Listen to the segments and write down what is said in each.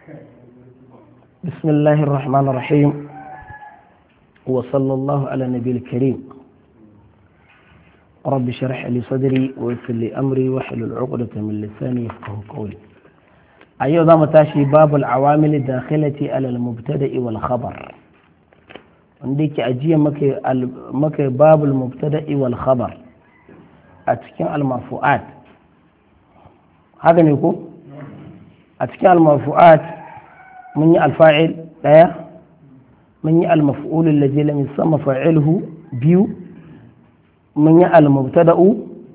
بسم الله الرحمن الرحيم وصلى الله على النبي الكريم رب اشرح لي صدري ويسر لي أمري واحلل عقدة من لساني يفقه قولي. أيضا متاشي باب العوامل الداخلة على المبتدأ والخبر. عندك أجي مك باب المبتدأ والخبر أتكلم المرفوعات هذا نقول أتكلم المرفوعات من الفاعل لا من المفعول الذي لم يسمى فاعله بيو من المبتدأ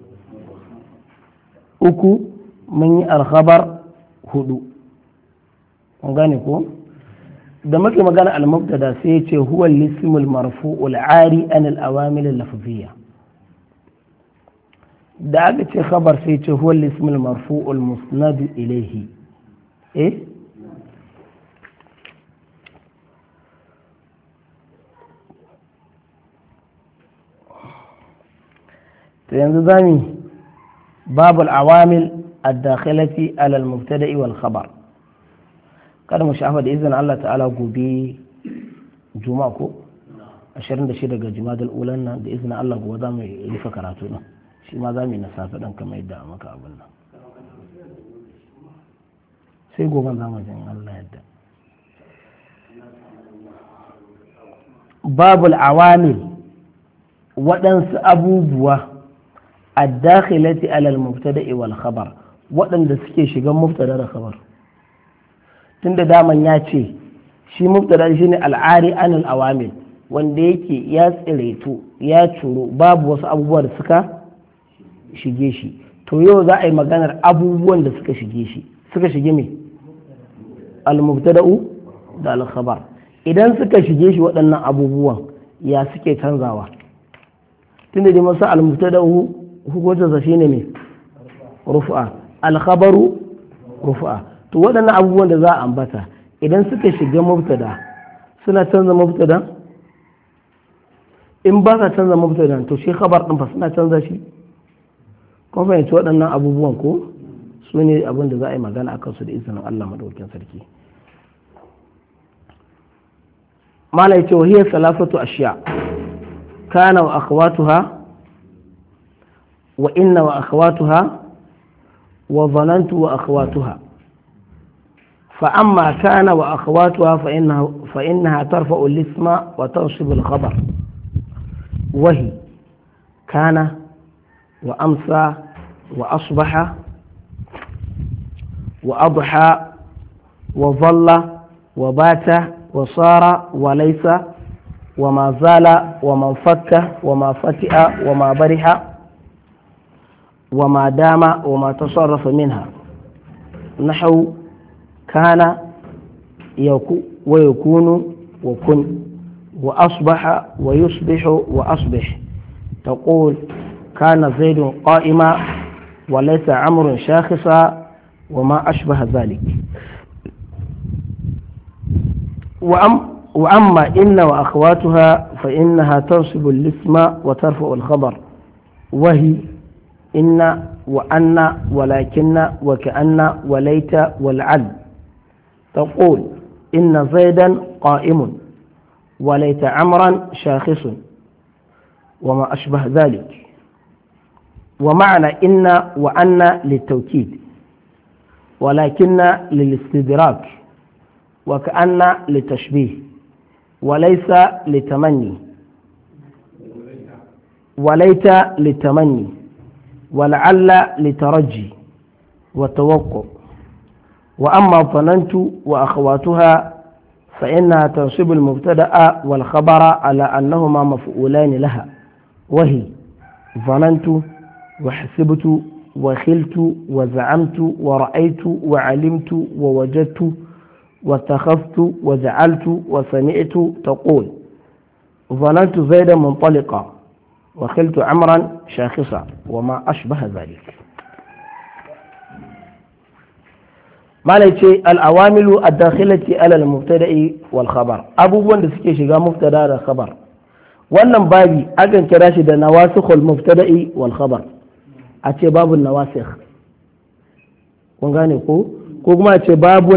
أكو من الخبر هدو gane ko da muke magana al-mubtada sai ya ce huwa al-ismul marfu'ul ari an al-awamil al-lafziyya da aka ce khabar sai ya ce huwa al-ismul marfu'ul musnad ilayhi to yanzu zami babul awamil ad-dakhilati ala al-mubtada'i wal khabar. Kada mu shafa da izinin Allah ta'ala gobe juma'a ko 26 ga jumadal ulan nan da izinin Allah gobe za mu rufe karatu nan shi ma za mu yi na safe dan kamar yadda maka abin nan sai gobe za mu jin Allah yadda babul awamil waɗansu abubuwa ad-dakhilati ala al-mubtada'i wal khabar waɗanda suke shigan mubtada da khabar tunda daman ya ce shi mubtada shi ne al'ari anil awamil wanda yake ya tsireto ya curo babu wasu abubuwa da suka shige shi to yau za a yi maganar abubuwan da suka shige shi suka shige me al-mubtada'u da al-khabar idan suka shige shi waɗannan abubuwan ya suke canzawa tunda dai masa al-mubtada'u hukuncinsa shine me rufu'a al-khabaru rufu'a to waɗannan abubuwan da za a ambata idan suka shiga mubtada suna canza mubtada in ba ka canza mubtada to shi khabar ɗin fa suna canza shi kuma fahimci waɗannan abubuwan ko su ne abin da za a yi magana a kansu da izinin Allah madaukakin sarki mala yace wa hiya salafatu ashiya kana wa akhawatuha wa inna wa akhawatuha wa dhanantu wa akhawatuha فأما كان وأخواتها فإنها ترفع الاسم وتنصب الخبر وهي كان وأمسى وأصبح وأضحى وظل وبات وصار وليس وما زال وما انفك وما فتئ وما برح وما دام وما تصرف منها نحو كان ويكون وكن وأصبح ويصبح وأصبح تقول كان زيد قائما وليس عمرو شاخصا وما أشبه ذلك وأما إن وأخواتها فإنها تنصب الاسم وترفع الخبر وهي إن وأن ولكن وكأن وليت والعل تقول إن زيدا قائم وليت عمرا شاخص وما أشبه ذلك ومعنى إن وأن للتوكيد ولكن للاستدراك وكأن للتشبيه وليس لتمني وليت للتمني ولعل لترجي والتوقع وأما ظننت وأخواتها فإنها تنصب المبتدأ والخبر على أنهما مفعولان لها وهي ظننت وحسبت وخلت وزعمت ورأيت وعلمت ووجدت واتخذت وجعلت وسمعت تقول ظننت زيدا منطلقا وخلت عمرا شاخصا وما أشبه ذلك ما ليتي الأوامل الداخلة على المبتدأ والخبر أبوان da suke shiga mubtada da khabar wannan babi akan kira shi da nawasikhul mubtada'i wal khabar a ce babun nawasikh kun gane ko kuma a ce babu